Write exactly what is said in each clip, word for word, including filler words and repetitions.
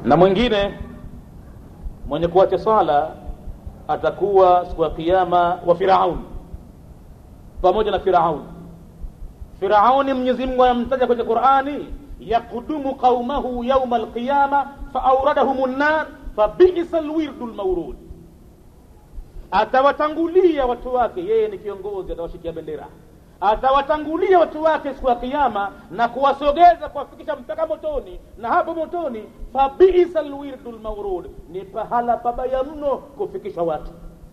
Na mwingine mwenye kuacha swala atakuwa siku ya kiyama wa Firaun, pamoja na Firaun. Firauni Mwenyezi Mungu anamtaja kwenye Qur'ani, yaqudumu qaumahu yawma alqiyama faawradahum an-nar fabi'sa alwirdul mawrud. Atawatangulia watu wake, yeye ni kiongozi, atawashikia bendera. Atawatangulia watu wake siku ya kiyama na kuwasogeza kuwafikisha mpaka motoni, na hapo motoni fabi'sa alwirdul mawrud, ni pahala pabaya mno kufikisha watu.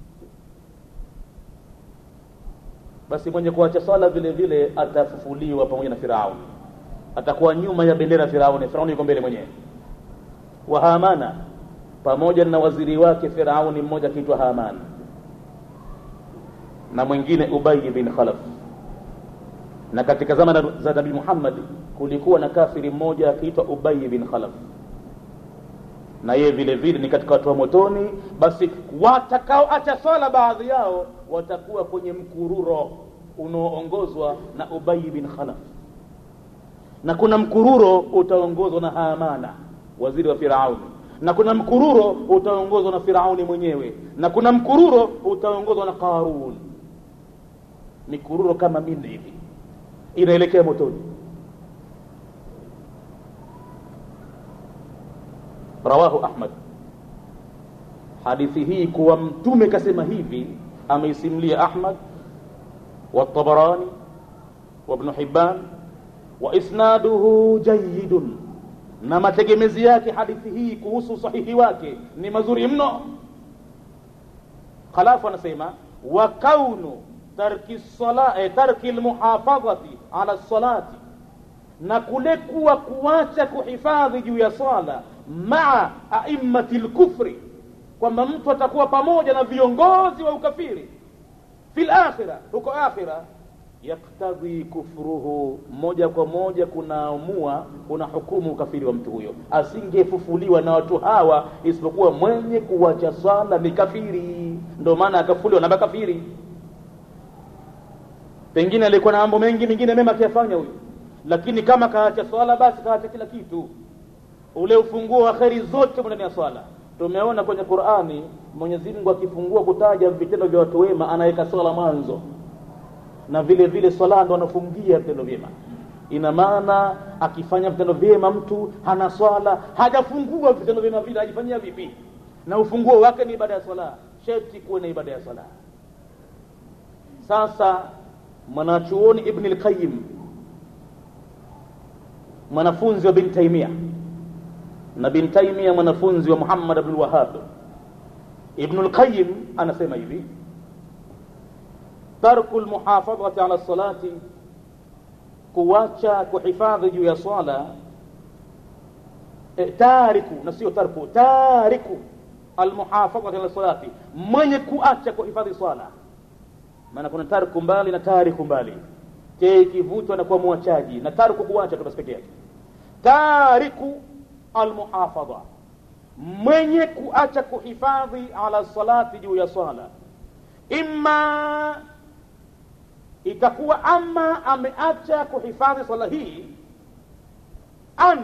Basi mwenye kuacha sala vile vile atafufuliwa pamoja na Firaun, atakuwa nyuma ya bendera Firaun. Firaun yuko mbele mwenyewe, wa Hamana pamoja na waziri wake Firauni mmoja kiitwa Haman, na mwingine Ubay bin Khalaf. Na katika zama za Nabii Muhammad kulikuwa na kafiri mmoja akiitwa Ubay bin Khalaf, na yeye vile vile ni katika watu wa motoni. Basi watakao acha swala baadhi yao watakuwa kwenye mkururo unaoongozwa na Ubay bin Khalaf, na kuna mkururo utaongozwa na Hamana waziri wa Firauni, na kuna mkururo utaongozwa na Firauni mwenyewe, na kuna mkururo utaongozwa na Qarun. Mikururo kama minne hivi inaelekea motoni. Rawahu Ahmad. Hadithi hii kuwa mtume kasema hivi ameisimulia Ahmad wa Tabarani wa Ibn Hibban, wa isnaduhu jayyidun, na mategemezi yake hadithi hii kuhusu sahihi wake ni mazuri mno. Khalafu anasema wa kaunu tarki salati tarki almuhafadhati ala salati, na kule kuwa kuacha kuhifadhi juu ya swala maa a'immati al-kufri, kwamba mtu atakuwa pamoja na viongozi wa ukafiri fil akhirah, huko akhirah, yaktadhi kufruhu, moja kwa moja kunaamua kuna hukumu ukafiri wa mtu huyo. Asingefufuliwa na watu hawa isipokuwa mwenye kuacha swala ni kafiri, ndio maana akafufuliwa na makafiri. Pengine alikuwa na mambo mengi mengine mema akiyafanya huyo, lakini kama kaacha swala basi kaacha kila kitu. Ule ufunguo wa khairi zote ndani ya swala. Tumeona kwenye Qur'ani Mwenyezi Mungu akifungua kutaja vitendo vya watu wema anaweka swala mwanzo, na vile vile swala ndo anafungia vitendo vyema. Ina maana akifanya vitendo vyema mtu hana swala, hajafungua vitendo vyema vile, hajifanyia vipi? Na ufunguo wake ni ibada ya swala, sharti kuwe na ibada ya swala. Sasa mwanachuoni Ibn al-Qayyim, mwanafunzi wa Ibn Taymiyyah, na Ibn Taymiyyah mwanafunzi wa Muhammad ibn Wahhab, Ibn al-Qayyim anasema hivi: tarku al-muhafadhati ala salati, kuacha kuhifadhi juu ya swala, e, tariku na sio tarku, tariku al-muhafadhati ala salati, mwenye kuacha kuhifadhi swala. Maana kuna tarku mbali na tariku mbali, ke kivutwa na kwa muachaji, na tarku kuacha tu basi pekee yake. Tariku al-muhafadha, mwenye kuacha kuhifadhi ala salati juu ya swala, imma itakuwa ama ameacha kuhifadhi swala hii an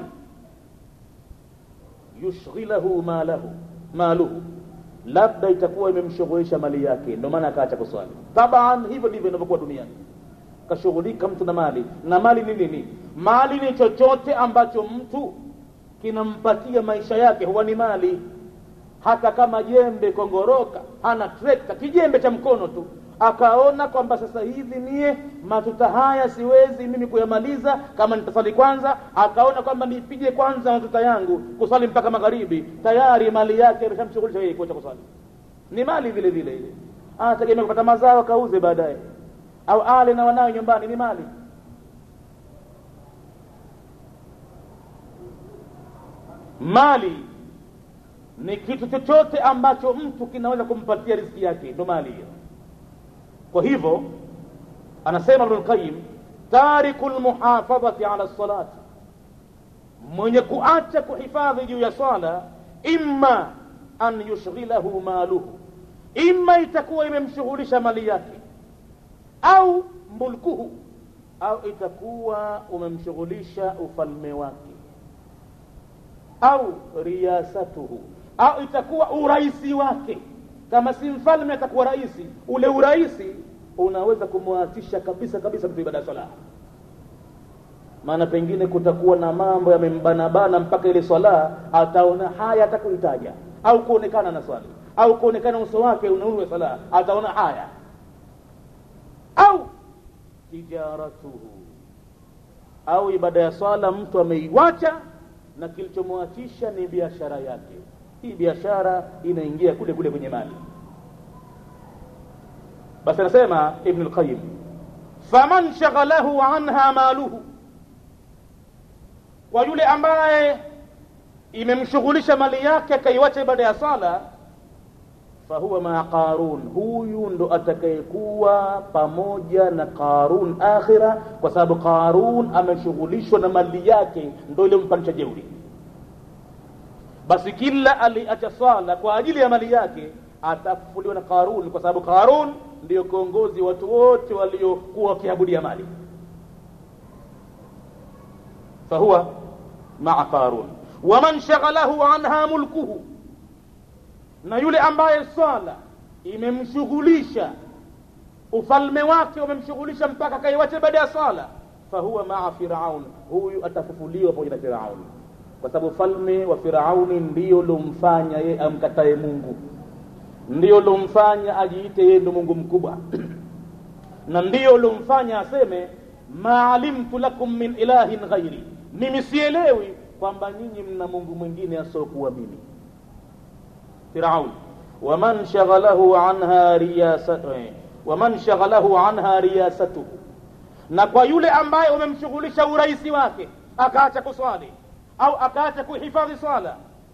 yushghilahu malahu maluhu, labda itakuwa imemshughulisha mali yake ndio maana akaacha kuswali. Taban hivyo ndivyo inavyokuwa duniani, kashughulika mtu na mali. Na mali ni nini? Mali ni chochote ambacho mtu kinampatia maisha yake, huwa ni mali. Hata kama jembe kongoroka, hana trekta, kijembe cha mkono tu, akaona kwamba sasa hivi mie matuta haya siwezi mimi kuyamaliza kama nitasali kwanza, akaona kwamba nipige kwanza matuta yangu kusali mpaka magharibi, tayari mali yake imeshamshughulisha yeye kuacha kusali. Ni mali vile vile ile, anategemea kupata mazao kauze baadaye, au ale na wanao nyumbani, ni mali. Mali ni kitu chochote ambacho mtu kinaweza kumpatia riziki yake, ndo mali hiyo. Kwa hivyo anasema Ibn al-Qayyim, tarikul muhafadhati ala salati, mwenye kuacha kuhifadhi juu ya swala, imma an yushghilahu maluhu, imma itakuwa imemshughulisha mali yake, au mulkuhu, au itakuwa umemshughulisha ufalme wake. au riyasatuhu, au itakuwa uraisi wake. Kama si mfalme atakuwa raisi, ule uraisi unaweza kumwatisha kabisa kabisa mtu ibada sala. Maana pengine kutakuwa na mambo yamembana bana mpaka ile swala ataona haya atakuitaja, au kuonekana na swali, au kuonekana uso wake unaurwe sala, ataona haya. Au tijaratuhu, au ibada ya swala mtu ameiwacha na kilichomwatisha ni biashara yake. Hii biashara inaingia kule kule kwenye mali. Basi anasema Ibn al-Qayyim, faman shaghalahu anha maluhu, kwa yule ambaye imemshughulisha mali yake akaiwacha ibada ya sala, fahuwa ma Qarun, huyu ndo atakayekuwa pamoja na Qarun akhira, kwa sababu Qarun ameshughulishwa na mali yake, ndo ile mpanisha jeuri. Basi kila aliacha sala kwa ajili ya mali yake atafufuliwa na Qarun, kwa sababu Qarun ndio kiongozi watu wote waliokuwa wakiabudia mali. Fahuwa ma'a Qarun. Waman shaghalahu anha mulkuhu, na yule ambaye sala imemshughulisha, ufalme wake umemshughulisha mpaka kaiwacha baada ya sala, fahuwa ma'a Firaun, huyu atafufuliwa pamoja na Firaun, kwa sababu falme wa Firauni ndio lomfanya yeye amkatae Mungu, ndio lomfanya ajiite yeye ndo Mungu mkubwa na ndio lomfanya aseme ma'alimtu lakum min ilahin ghairi, mimi sielewi kwamba nyinyi mna Mungu mwingine asokuwa mimi. Firaun. Waman shaghalahu anha riyasatuhu, waman shaghalahu anha riyasatuhu, na kwa yule ambaye umemshughulisha uraisi wake akaacha kuswali au akaacha kuhifadhi swala,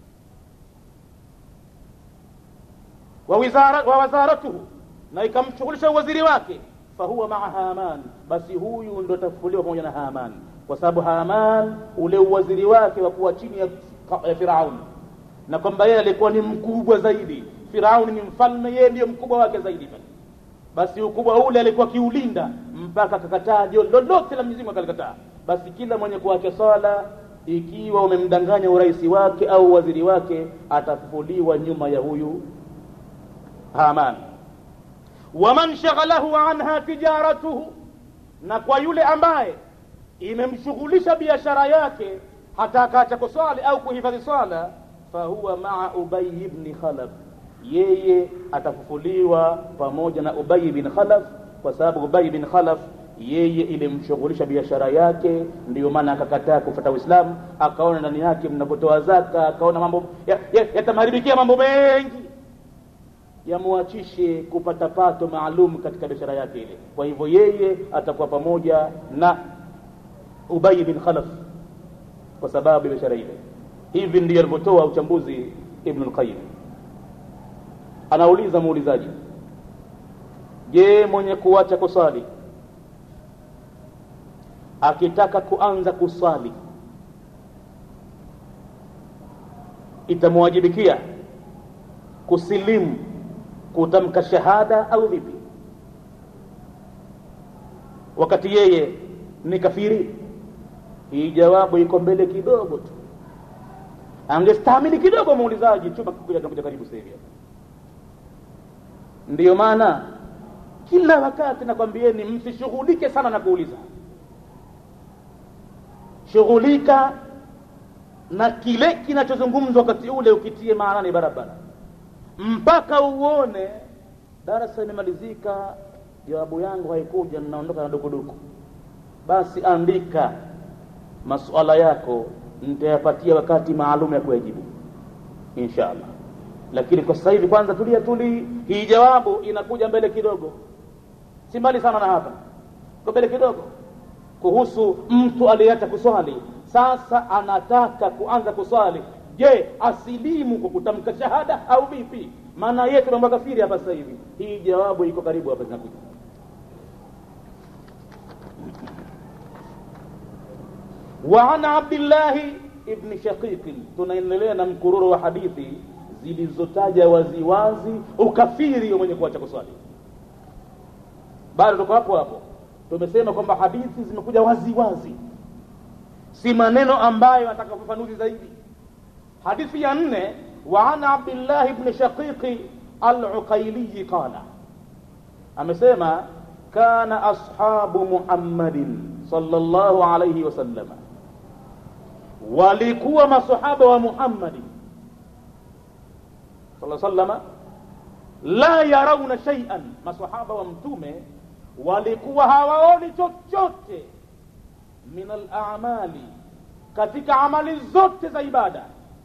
wa wizara wa wazaratuhu, na ikamshughulisha waziri wake, fahuwa ma'a Haman, basi huyu ndo tafufuliwa pamoja na Haman, kwa sababu Haman ule waziri wake wa kuwa chini ya, ya Firaun, na kwamba yeye alikuwa ni mkubwa zaidi. Firaun ni mfalme, yeye ndiye mkubwa wake zaidi. Basi ukubwa ule alikuwa kiulinda mpaka akakataa ndio lolote la Mwenyezi Mungu akalikataa. Basi kila mwenye kuacha swala, ikiwa umemdanganya uraisi wake au waziri wake, atafufuliwa nyuma ya huyu Haman. Waman shaghalahu anha tijaratuhu, na kwa yule ambaye imemshughulisha biashara yake hata akaacha kuswali au kuhifadhi swala, fahuwa ma'a Ubay ibn Khalaf, yeye atafufuliwa pamoja na Ubay ibn Khalaf, kwa sababu Ubay ibn Khalaf yeye ilimshughulisha biashara yake, ndio maana akakataa kufuata Uislamu. Akaona ndani yake mnapotoa zaka, akaona mambo yatamharibikia ya, ya mambo mengi, yamuachishe kupata pato maalum katika biashara yake ile. Kwa hivyo yeye atakuwa pamoja na Ubay bin Khalaf kwa sababu biashara ile. Hivi ndio alipotoa uchambuzi Ibn al-Qayyim. Anauliza muulizaji, je, mwenye kuacha kusali akitaka kuanza kusali itamwajibikia kusilimu kutamka shahada au vipi, wakati yeye ni kafiri? Hii jawabu iko mbele kidogo tu, angestahimili kidogo muulizaji, chuma kuja kuja karibu sasa hivi. Ndiyo maana kila wakati nakwambieni msishughulike sana na kuuliza, shughulika na kile kinachozungumzwa wakati ule, ukitie maanani barabara mpaka uone darasa limemalizika, jawabu yangu haikuja, ninaondoka na dukuduku. Basi andika masuala yako, nitayapatia wakati maalum ya kuyajibu inshallah. Lakini kwa sasa hivi kwanza tulia tuli, hii jawabu inakuja mbele kidogo, si mbali sana na hapa, kwa mbele kidogo, kuhusu mtu aliyeacha kuswali. Sasa anataka kuanza kuswali, je, asilimu kwa kutamka shahada au vipi? Maana yetu mambo kafiri hapa sasa hivi. Hii jawabu iko karibu hapa zinakuja. Wa ana Abdullah ibn Shaqiq, tunaendelea na mkururo wa hadithi zilizotaja waziwazi ukafiri wa mwenye kuacha kuswali. Bado tuko hapo hapo, tumesema kwamba hadithi zimekuja wazi wazi, si maneno ambayo nataka kufafanuzi zaidi. Hadithi ya nne, wa an Abdullah ibn Shaqiq al-Uqayli qala, amesema kana ashabu Muhammadin sallallahu alayhi wasallam, walikuwa masahaba wa Muhammadi sallallahu alayhi wasallam, la yarawna shay'an, masahaba wa mtume walikuwa hawaoni chochote min al-a'mali, katika amali zote za ibada,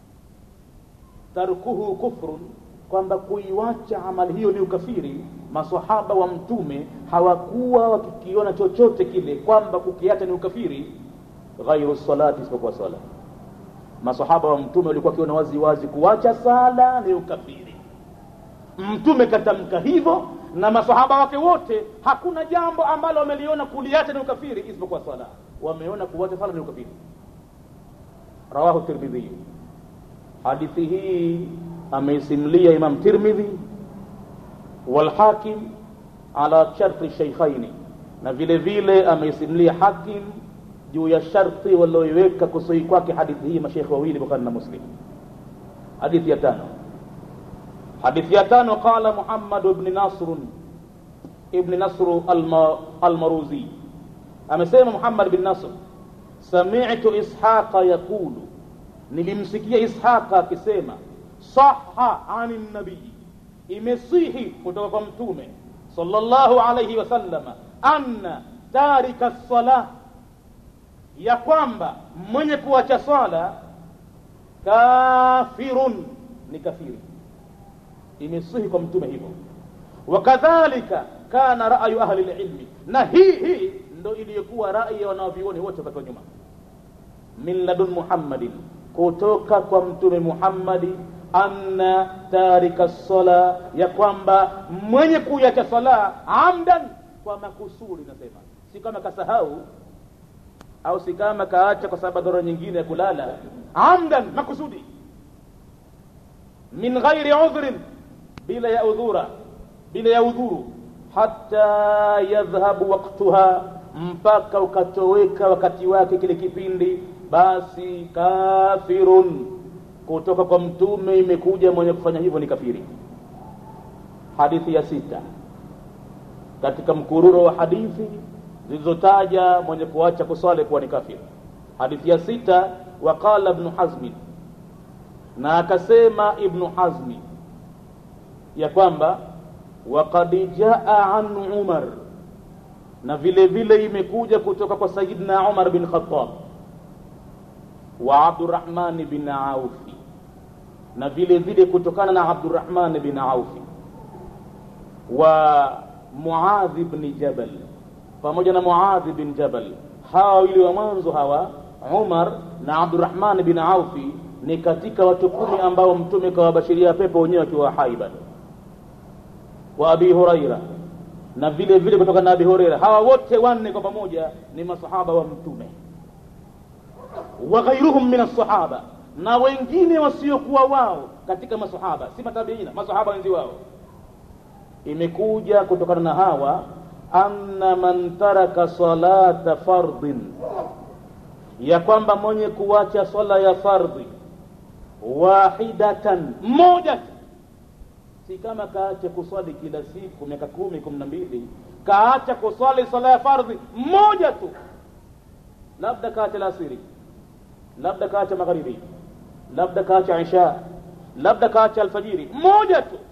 tarkuhu kufrun, kwamba kuiwacha amali hiyo ni ukafiri. Masahaba wa mtume hawakuwa wakikiona chochote kile kwamba kukiacha ni ukafiri, ghairu salati, isipokuwa sala. Masahaba wa mtume walikuwa wakiona wazi wazi kuacha sala ni ukafiri. Mtume katamka hivyo, na masahaba wake wote hakuna jambo ambalo wameliona kuliacha ni ukafiri isipokuwa sala. Wameona kuacha sala ni ukafiri. Rawahu Tirmidhi. Hadithi hii ameisimlia Imam Tirmidhi wal Hakim ala sharti shaykhaini, na vile vile ameisimlia Hakim juu ya sharti walioiweka kusoi kwake hadithi hii mashaykh wawili, Bukhari na Muslim. Hadithi ya tano, hadithi ya tano, qala Muhammad ibn Nasr ibn Nasr al-Maruzi, amesema Muhammad ibn Nasr, sami'tu Ishaqa yaqulu, nilimsikia Ishaqa akisema, sahha anin nabii, imesihi kutoka kwa mtume sallallahu alayhi wasallam, anna tarika as-salah, ya kwamba mwenye kuacha swala kafirun, ni kafiri. Imesihi kwa mtume hivyo. Wakadhalika kana ra'yu ahli al-ilmi, na hii hii ndio iliyokuwa rai ya wanavyuoni wote kwa nyuma, min ladun Muhammadin, kutoka kwa mtume Muhammadi, anna tarika as-sala, ya kwamba mwenye kuacha sala amdan, kwa makusudi. Nasema si kama kasahau au si kama kaacha kwa sababu dharura nyingine ya kulala, amdan, makusudi, min ghairi udhrin, bila ya udhura, bila ya udhuru, hatta yadhhabu waqtuha, mpaka ukatoweka wakati wake kile kipindi, basi kafirun, kutoka kwa mtume imekuja mwenye kufanya hivyo ni kafiri. Hadithi ya sita katika mkururo wa hadithi zilizotaja mwenye kuacha kusali kuwa ni kafiri. Hadithi ya sita, waqala Ibn Hazm, na akasema Ibn Hazm ya kwamba waqad jaa an Umar, na vile vile imekuja kutoka kwa Sayyidina Umar bin Khattab, wa Abdurrahman bin Auf, na vile vile kutokana na Abdurrahman bin Auf, wa Muadh bin Jabal, pamoja na Muadh bin Jabal. Hawa wawili wa mwanzo hawa, Umar na Abdurrahman bin Auf, ni katika watu kumi ambao mtume kawabashiria pepo wenyewe akiwa hai bado. Wa Abi Huraira, na vile vile kutoka na Abi Huraira. Hawa wote wanne kwa pamoja ni masahaba wa mtume. Wa ghairuhum min as-sahaba, na wengine wasiokuwa wao katika masahaba, si matabiina, masahaba wenzi wao. Imekuja kutokana na hawa, anna man taraka salata fardhin, ya kwamba mwenye kuacha swala ya fardhi, wahidatan, moja, si kama kaacha kuswali kila siku miaka kumi kumi na mbili, kaacha kuswali swala ya fardhi moja tu, labda kaacha alasiri, labda kaacha magharibi, labda kaacha isha, labda kaacha alfajiri, moja tu,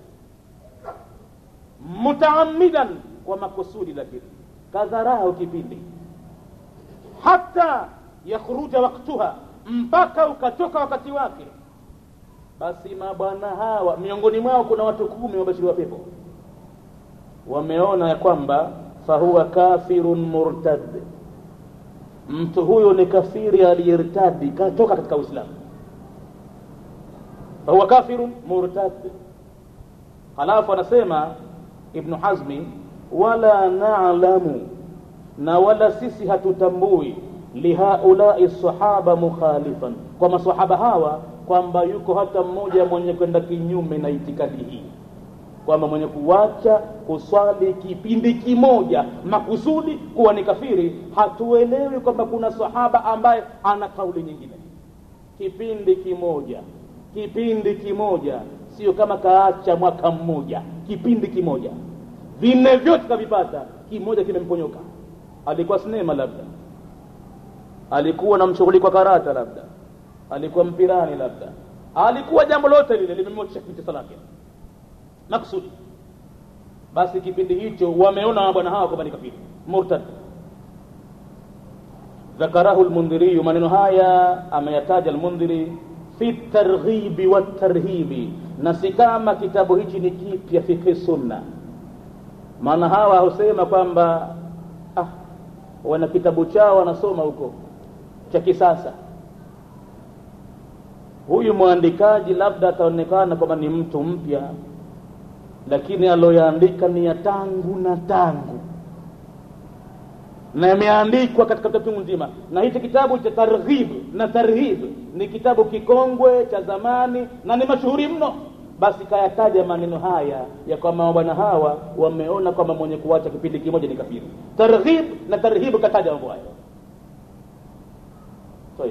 mutaammidan, kwa makusudi, lakini kadharau kipindi, hata yakhruja waqtuha, mpaka ukatoka wakati wake, basi mabwana hawa miongoni mwao kuna watu kumi wabashiriwa pepo, wameona ya kwamba fahuwa kafirun murtad, mtu huyo ni kafiri aliyertadi, katoka katika Uislamu. Fahuwa kafirun murtad. Halafu anasema Ibn Hazmi, wala na'lamu, na wala sisi hatutambui, lihaulai sahaba mukhalifan, kwa masahaba hawa kwamba yuko hata mmoja mwenye kwenda kinyume na itikadi hii, kwamba mwenye kuacha kuswali kipindi kimoja makusudi kuwa ni kafiri. Hatuelewi kwamba kuna sahaba ambaye ana kauli nyingine. Kipindi kimoja kipindi kimoja, sio kama kaacha mwaka mmoja, kipindi kimoja vinne vyote kavipata, kimoja kimemponyoka. Alikuwa sinema labda, alikuwa na mshughuli kwa karata labda, alikuwa mpirani labda, alikuwa jambo lote lile limemwachia kipindi salake maksudi, basi kipindi hicho wameona bwana hawa kwamba ni kafiri murtad. Dhakarahu al-Mundhiri, maneno haya ameyataja al-Mundhiri fi targhibi wa tarhibi, na si kama kitabu hichi ni kipya fiqh sunna. Maana hawa husema kwamba ah, wana kitabu chao wanasoma huko cha kisasa. Huyu mwandikaji labda ataonekana kwamba ni mtu mpya, lakini aloyaandika ni ya tangu na tangu, na yameandikwa katika kitabu nzima. Na hicho kitabu cha targhib na tarhib ni kitabu kikongwe cha zamani na ni mashuhuri mno. Basi kayataja maneno haya ya kwamba bwana hawa wameona kwamba mwenye kuacha kipindi kimoja ni kafiri. Targhib na tarhib kataja mambo hayo. Sawa.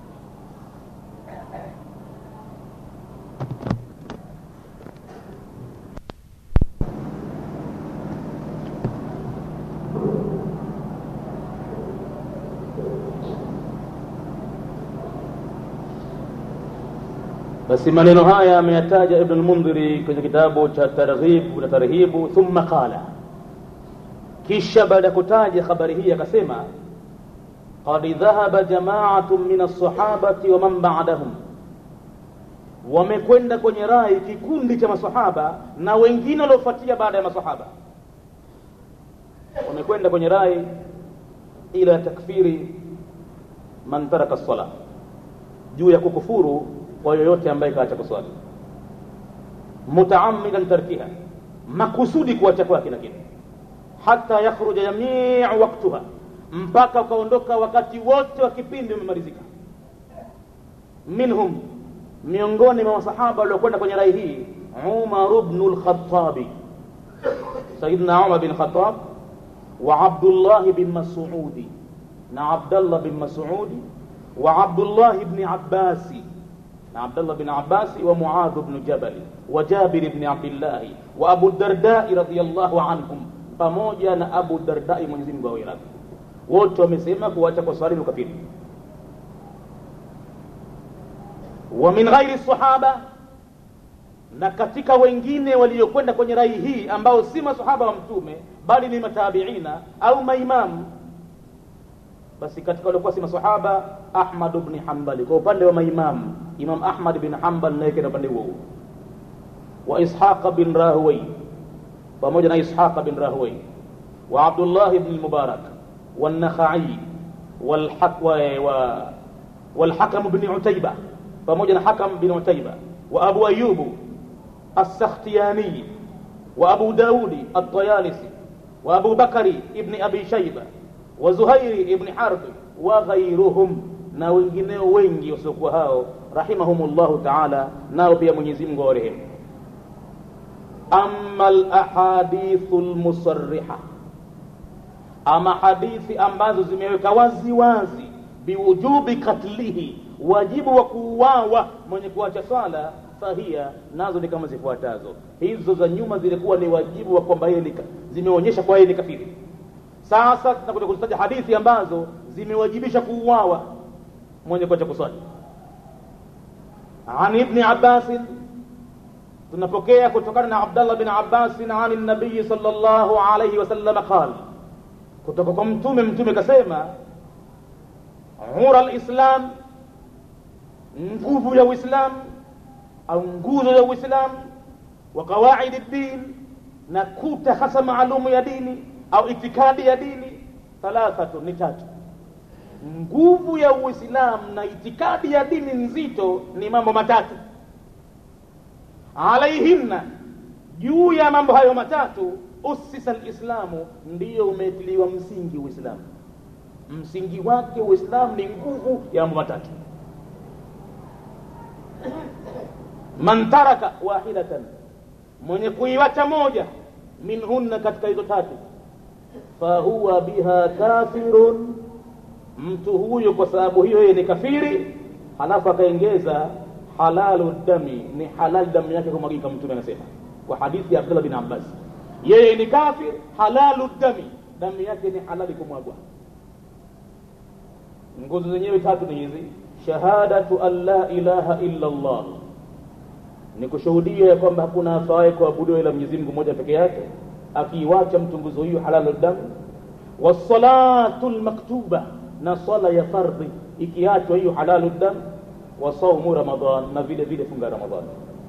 Basi maneno haya ameyataja Ibn al-Mundhiri kwenye kitabu cha Targhib na Tarhibu. Thumma qala, kisha baada kutaja habari hii akasema, qad dhahaba jama'atun min as-sahabati wa man ba'dahum, wamekwenda kwenye rai kikundi cha masahaba na wengine waliofuatia baada ya masahaba, wamekwenda kwenye rai ila takfiri man taraka as-salah, juu ya kukufuru kwa yoyote ambaye kaacha kuswali, mutaammidan tarkiha, makusudi kuacha kwake, lakini hata yakhruja jamii waqtaha, mpaka ukaondoka wakati wote wa kipindi umemalizika. Minhum, miongoni mwa masahaba waliokwenda kwenye rai hii, Umar ibn al-Khattab, Sayyidina Umar bin Khattab, wa Abdullah bin Mas'ud, na Abdullah bin Mas'ud, wa Abdullah ibn Abbas, na Abdullah bin Abbas, wa Muadh ibn Jabal, wa Jabir ibn Abdullah, wa Abu Darda radhiyallahu anhum, pamoja na Abu Darda Mwenyezi Mungu awe radhi. Wote wamesema kuacha kwa swali ni kafiri. Wa min ghairi sahaba, na katika wengine waliokwenda kwenye rai hii ambao si masahaba wa mtume bali ni matabiina au maimamu, basi katika waliokuwa si masahaba, Ahmad ibn Hanbal kwa upande wa maimamu, Imam Ahmad bin Hanbal naye kwa upande huo, wa Ishaq bin Rahawayh pamoja na Ishaq bin Rahawayh, wa Abdullah ibn al-Mubarak, wa an-Nakhai, wal Haqwa, wa wal Hakam ibn Utayba pamoja na Hakam bin Utayba, wa Abu Ayyub as-Sakhtiyani, wa Abu Daud at-Tayalisi, wa Abu Bakari ibn Abi Shayba, wa Zuhairi ibn Harb, wa ghayruhum, na wengineo wengi wasiokuwa hao rahimahumullahu ta'ala, nao pia Mwenyezi Mungu awarehemu. Amma al-ahadithul musarriha, ama hadithi ambazo zimeweka wazi wazi biwujubi katlihi, wajibu wa kuuawa mwenye kuacha swala, fahia, nazo ni kama zifuatazo. Hizo za nyuma zilikuwa ni wajibu wa kwamba yeye zimeonyesha kwa yeye ni kafiri. Sasa tunakuja kuzitaja hadithi ambazo zimewajibisha kuuawa mwenye kuacha kuswali. An Ibn Abbas, tunapokea kutokana na Abdullah bin Abbas an an-nabiy sallallahu alayhi wasallam qala, kutoka kwa mtume, mtume kasema, ura al-islam, nguvu ya Uislamu au nguzo ya Uislamu, wa qawaid ad-din, na kuta hasa maalumu ya dini au itikadi ya dini, thalathatu, ni tatu. Nguvu ya Uislamu na itikadi ya dini nzito ni mambo matatu. Alaihinna, juu ya mambo hayo matatu, usisa al-islamu, ndiyo umetiliwa msingi Uislamu. Msingi wake Uislamu ni nguvu ya mambo matatu. Man taraka wahidatan, mwenye kuiwacha moja, minhunna, katika hizo tatu, fahuwa biha kafirun, mtu huyo kwa sababu hiyo yeye ni kafiri. Halafu akaongeza halalu dami, ni halal damu yake kumwagika. Mtume anasema kwa hadithi ya Abdullah bin Abbas, yeye ni kafir, halalu dami, damu yake ni halali kumwagwa. Nguzo zenyewe tatu ni hizi: shahadatu an la ilaha illa Allah, ni kushuhudia ya kwamba hakuna afaaye kuabudiwa ila Mwenyezi Mungu mmoja peke yake. Akiiacha mtu nguzo hiyo, halalu damu. Wassalatu almaktuba, na swala ya fardhi ikiachwa hiyo, halalu damu. Wa saumu Ramadhan, na vile vile funga Ramadhan.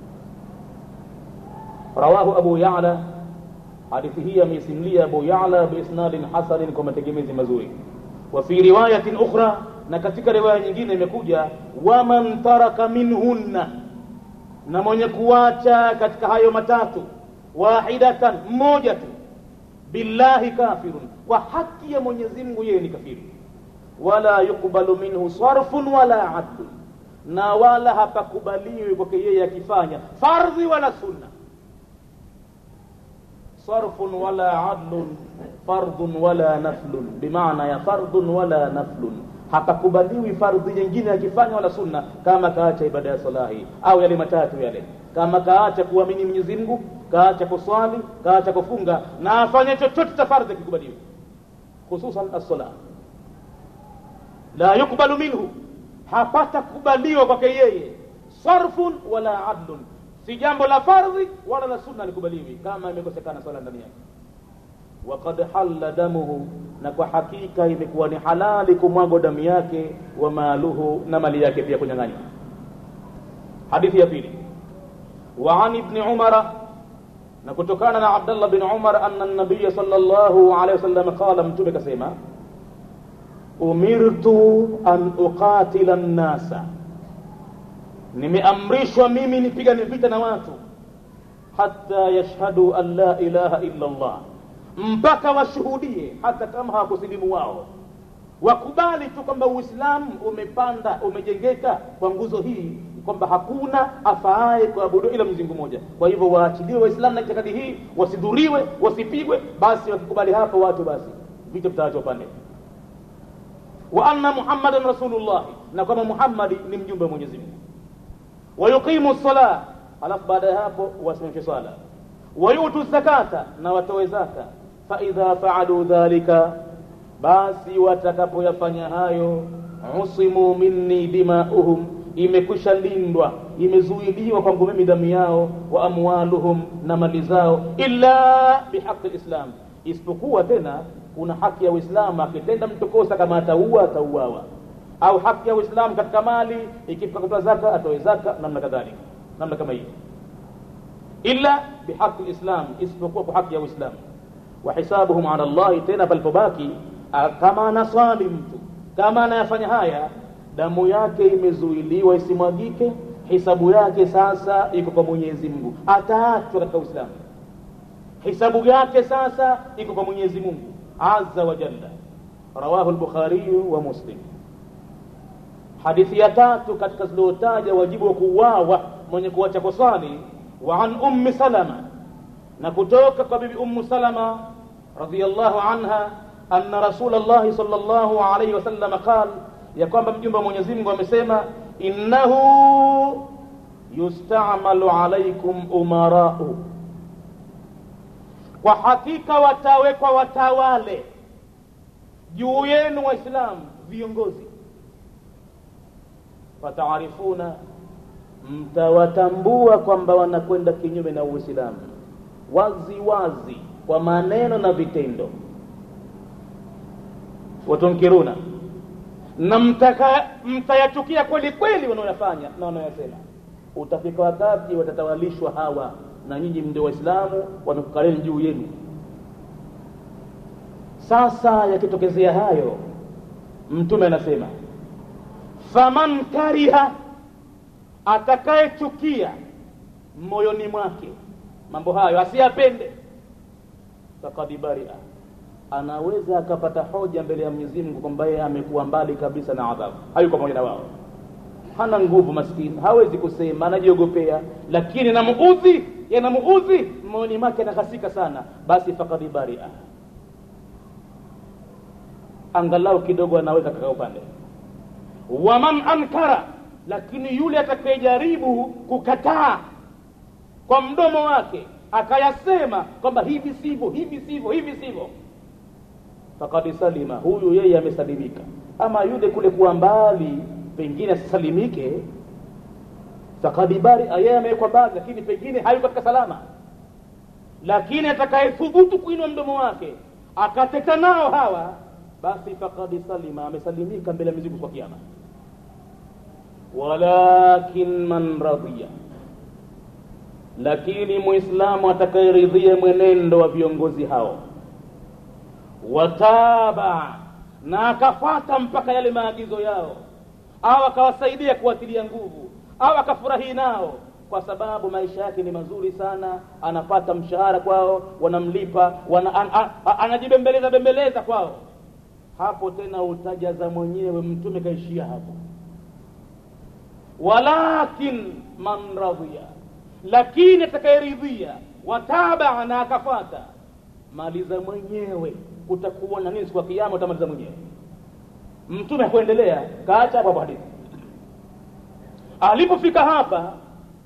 Rawahu Abu Ya'la, hadithi hii ameisimulia Abu Ya'la biisnadin hasanin, kwa mategemezi mazuri. Wa fi riwayatin ukhra, na katika riwaya nyingine imekuja wa man taraka minhunna, na mwenye kuacha katika hayo matatu, wahidatan, mmoja tu, billahi kafirun, kwa haki ya Mwenyezi Mungu yeye ni kafiri. Wala yuqbalu minhu sarfun wala adl, na wala hapakubaliwi kwake yeye akifanya fardhi wala sunna. Sarfun wala adlun, fardhun wala naflun, bimaana ya fardhun wala naflun, hapakubaliwi fardhi nyingine akifanya wala sunna, kama kaacha ibada ya salahi au yale matatu yale, kama kaacha kuamini Mwenyezi Mungu, kaacha kuswali, kaacha kufunga, na afanye chochote cha fardhi kikubaliwi, hususan as-salah. La yuqbalu minhu, hapata kubaliwa kwake yeye sarfun wala adlun, si jambo la fardhi wala la sunna likubaliwi kama imekosekana swala ndani yake. Wa qad halla damuhu, na kwa hakika imekuwa ni halali kumwaga damu yake, wa maluhu, na mali yake pia kunyang'anywa. Hadithi ya pili, wa an ibn Umar, na kutokana na Abdullah bin Umar, anna an-nabiy sallallahu alayhi wasallam qala, mtume kasema, umirtu an uqatila an-nasa, nimeamrishwa mimi nipigane vita na watu, hatta yashhadu an la ilaha illa Allah, mpaka washuhudie, hata kama hawakusilimu wao, wakubali tu kwamba Uislamu umepanda, umejengeka kwa nguzo hii, kwamba hakuna afaaye kuabudu ila Mwenyezi Mungu mmoja. Kwa hivyo waachiliwe Waislamu na itikadi hii, wasidhuriwe, wasipigwe. Basi wakikubali hapo watu, basi vita vitaachwa upande. Wa anna Muhammadan rasulullah, na kama Muhammad ni mjumbe wa Mwenyezi Mungu. Wa yuqimu as-salah, alafu baada ya hapo wasimamishe swala. Wa yutu zakata, na watoe zaka. Fa idha fa'alu dhalika, basi watakapoyafanya hayo, usimu minni dima'uhum, imekwisha lindwa, imezuiliwa kwangu mimi damu yao, wa amwaluhum, na mali zao, illa bihaqqi al-islam, isipokuwa tena kuna haki ya Uislamu. Akitenda mtu kosa, kama ataua atauawa, au haki ya Uislamu katika mali, ikifika kutoa zaka atoe zaka, namna kadhalika, namna kama hiyo. Illa bihaqqi al-islam, isipokuwa kwa haki ya Uislamu. Wa hisabuhum ala Allah, tena palipobaki, kama anaswali mtu, kama anayafanya haya, damu yake imezuiliwa isimwagike, hisabu yake sasa iko kwa Mwenyezi Mungu, ataachwa katika Uislamu. Hisabu yake sasa iko kwa Mwenyezi Mungu azza wa jalla. Rawahu al-Bukhari wa Muslim. Hadithi ya tatu katika zilizotaja wajibu wa kuuawa mwenye kuacha kuswali, wa an ummi Salama, na kutoka kwa bibi Ummu Salama radhiyallahu anha, anna Rasulullah sallallahu alayhi wasallam qala, ya kwamba mjumbe wa Mwenyezi Mungu amesema, innahu yusta'malu alaykum umara'u, kwa hakika watawekwa watawale juu yenu Waislamu, viongozi. Fataarifuna, mtawatambua kwamba wanakwenda kinyume na Uislamu wazi wazi kwa maneno na vitendo. Watunkiruna, na mtaka mtayachukia kweli kweli wanaoyafanya na wanaoyasema. Utafika wakati watatawalishwa hawa, na nyinyi ndio Waislamu, wanakukareni juu yenu. Sasa yakitokezea hayo, mtume anasema, faman kariha, atakayechukia moyoni mwake mambo hayo, asiyapende, faqad baria, anaweza akapata hoja mbele ya Mwenyezi Mungu kwamba yeye amekuwa mbali kabisa na adhabu, hayuko pamoja na wao. Hana nguvu maskini, hawezi kusema, anajiogopea, lakini namuudhi, yanamuudhi moyoni mwake, anakasika sana, basi faqad baria, angalau kidogo anaweka katika upande. Wa man ankara, lakini yule atakayejaribu kukataa kwa mdomo wake akayasema kwamba hivi sivyo, hivi sivyo, hivi sivyo, faqad salima, huyu yeye amesalimika. Ama yule kule kuwa mbali pengine asisalimike, faqad bari, yeye amekuwa mbali lakini pengine hayuko katika salama. Lakini atakayethubutu kuinua mdomo wake akateta nao hawa, basi faqad salima, amesalimika mbele ya mizigo kwa kiyama. Walakin man radiya, lakini muislamu atakayeridhia mwenendo wa viongozi hao, wataba, na akafata mpaka yale maagizo yao, au akawasaidia kuwatilia nguvu, au akafurahi nao kwa sababu maisha yake ni mazuri sana, anapata mshahara kwao, wanamlipa, wana, an, an, an, anajibembeleza bembeleza kwao, hapo tena utajaza mwenyewe. Mtume kaishia hapo. Walakin man radhiya, lakini atakayeridhia, wataba, na akafata, maliza mwenyewe. Kutakuwa na nini siku ya kiyama? Utamaliza mwenyewe. Mtume hakuendelea, kaacha hapo hadithi. Alipofika hapa,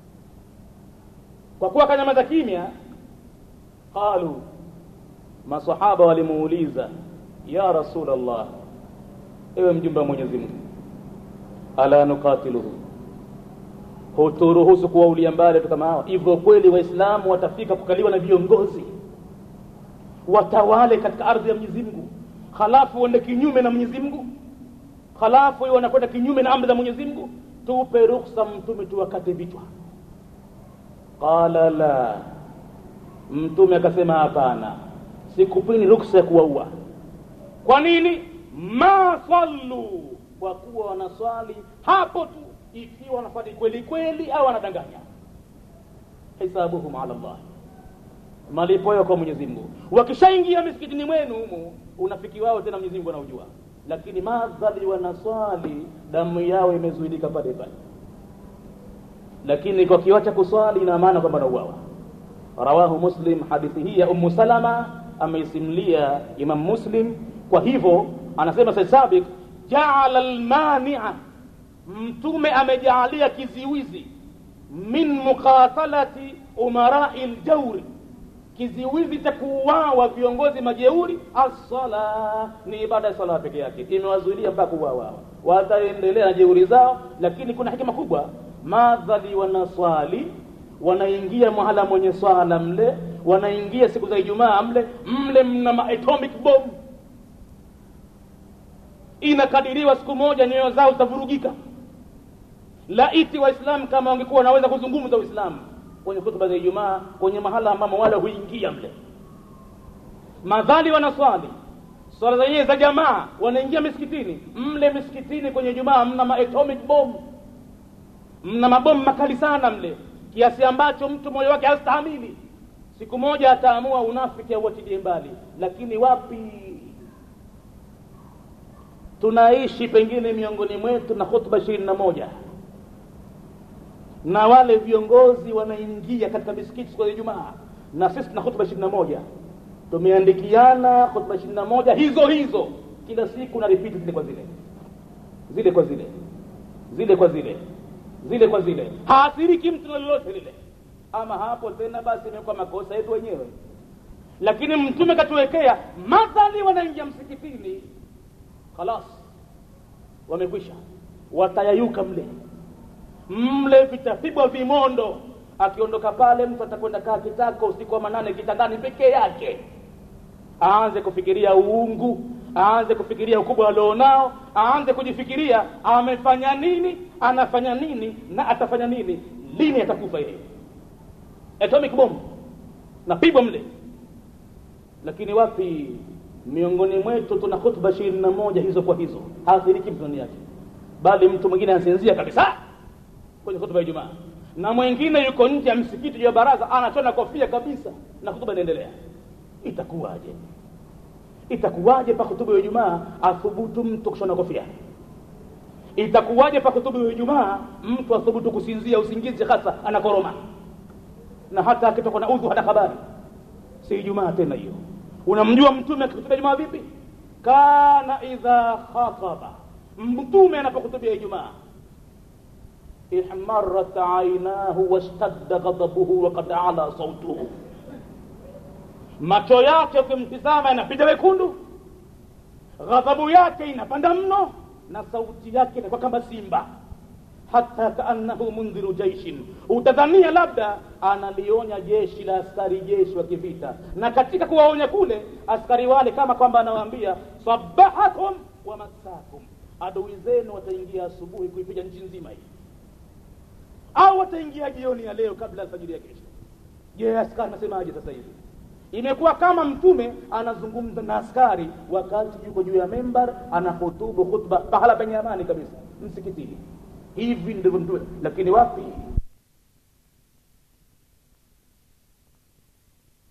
kwa kuwa kanyamaza kimya, qalu, masahaba walimuuliza, ya Rasulullah, ewe mjumbe wa Mwenyezi Mungu, ala nukatiluhu, huturuhusu kuwaulia mbali tu kama hawa? Hivyo kweli waislamu watafika kukaliwa na viongozi watawale katika ardhi ya Mwenyezi Mungu, halafu wende kinyume na Mwenyezi Mungu, halafu wao wanakwenda kinyume na amri za Mwenyezi Mungu? Tupe ruhusa mtume tuwakate vichwa. Qala la, mtume akasema hapana, sikupini ruhusa ya kuwaua. Kwa nini? Ma sallu, kwa kuwa wanaswali hapo tu, ikiwa wanafanya kweli kweli au wanadanganya. Hisabuhum ala Allah, malipo yao kwa Mwenyezi Mungu. Wakishaingia misikitini mwenu humu, unafiki wao tena Mwenyezi Mungu anaujua. Lakini madhali wanaswali, damu yao imezuilika pale pale. Lakini kwa kiwacha kuswali, ina maana kwamba wanauawa. Rawahu Muslim, hadithi hii ya Ummu Salama ameisimlia Imam Muslim. Kwa hivyo anasema Sayyid Sabiq, ja'ala al-mani'a, mtume amejaalia kiziwizi, min muqatalati umara'i al-jawri, kiziwizi cha kuuawa viongozi majeuri. As-sala, ni ibada ya sala pekee yake imewazuilia mpaka kuuawa. Wataendelea na jeuri zao, lakini kuna hikima kubwa. Madhali wanaswali, wanaingia mahala mwenye swala mle, wanaingia siku za Ijumaa mle, mle mna atomic bomb. Inakadiriwa siku moja nyoyo zao zitavurugika. Laiti waislamu kama wangekuwa wanaweza kuzungumza Uislamu kwenye hutuba za Ijumaa, kwenye mahala ambamo wale huingia mle. Madhali wanaswali swala zenyewe za jamaa, wanaingia misikitini mle, misikitini kwenye Ijumaa mna atomic bomb, mna mabomu makali sana mle, kiasi ambacho mtu moyo wake hastahimili. Siku moja ataamua unafiki au watilie mbali. Lakini wapi, tunaishi pengine miongoni mwetu na hutuba ishirini na moja, na wale viongozi wanaingia katika misikiti siku ya Ijumaa, na sisi tuna hutuba ishirini na moja. Tumeandikiana hutuba ishirini na moja hizo hizo kila siku, na repeat zile kwa zile, zile kwa zile, zile kwa zile, zile kwa zile, haathiriki mtu na lolote lile. Ama hapo tena basi imekuwa makosa yetu wenyewe. Lakini mtume katuwekea madhali wanaingia msikitini, khalas wamekwisha, watayayuka mle mle, vitapigwa vimondo. Akiondoka pale, mtu atakwenda kaa kitako usiku wa manane kitandani peke yake, aanze kufikiria uungu, aanze kufikiria ukubwa alionao, aanze kujifikiria amefanya nini, anafanya nini, na atafanya nini, lini atakufa yeye. Atomic bomb napigwa mle. Lakini wapi, miongoni mwetu tuna hutuba ishirini na moja hizo kwa hizo, haathiriki mtu yake, bali mtu mwingine anasinzia kabisa kwenye hutuba ya Ijumaa, na mwingine yuko nje ya msikiti ya baraza anachona kofia kabisa na hutuba inaendelea. Itakuwaje? Itakuwaje pa hutuba ya Ijumaa athubutu mtu kushona kofia? Itakuwaje pa hutuba ya Ijumaa mtu athubutu kusinzia usingizi hasa anakoroma, na hata akitoka na udhu hata habari? Si Ijumaa tena hiyo. Unamjua mtume akihutuba Ijumaa vipi? Kana idha khataba, mtume anapohutubia Ijumaa, ihmarat aynahu washtadda ghadabuhu wa qad ala sautuhu, macho yake ukimtizama yanapiga wekundu, ghadhabu yake inapanda mno, na sauti yake inakuwa kama simba. Hata kaannahu mundhiru jaishin, utadhania labda analionya jeshi la askari, jeshi wa kivita. Na katika kuwaonya kule askari wale, kama kwamba anawaambia sabahakum wa masakum, adui zenu wataingia asubuhi kuipiga nchi nzima hii, au wataingia jioni ya leo kabla alfajiri ya kesho. Je, askari nasemaje sasa hivi? Imekuwa kama mtume anazungumza na askari wakati yuko juu ya membar, anahutubu khutba pahala penye amani kabisa, msikitini. Hivi ndivyo mtume. Lakini wapi